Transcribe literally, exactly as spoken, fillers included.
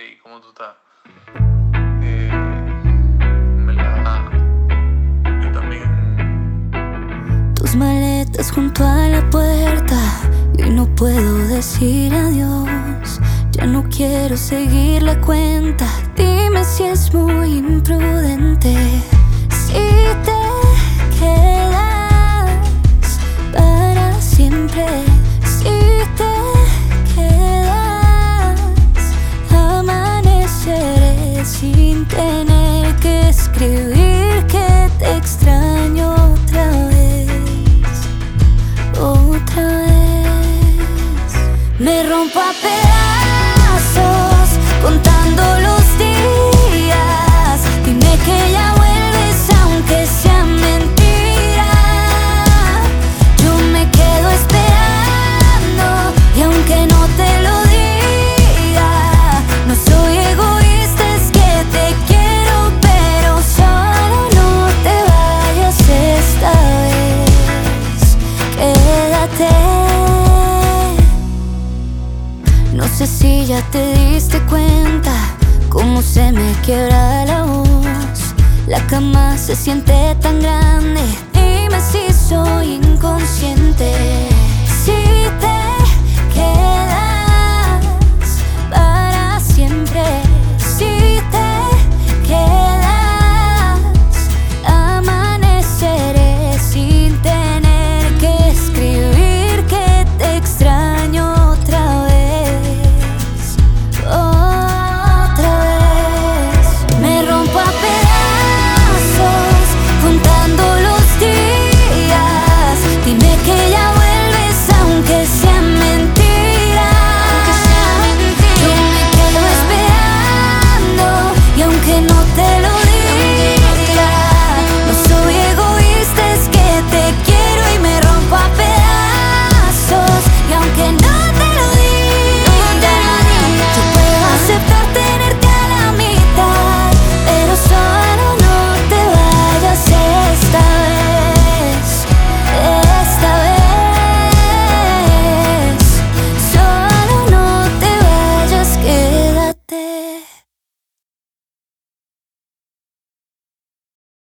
Hey, ¿cómo tú estás? Eh, en verdad, yo también. Tus maletas junto a la puerta y hoy no puedo decir adiós. Ya no quiero seguir la cuenta. Dime si es muy imprudente. Si te quedas para siempre. Si te quedas, amaneceré sin tener que escribir que te extraño otra vez, otra vez. Me rompo a pedazos contando los días. Dime que ya vuelves aunque sea mentira. Yo me quedo esperando y aunque no te lo diga, no soy egoísta, es que te quiero, pero solo no te vayas esta vez. Quédate. No sé si ya te diste cuenta cómo se me quiebra la voz. La cama se siente tan grande. Dime si soy inconsciente. Si te quedas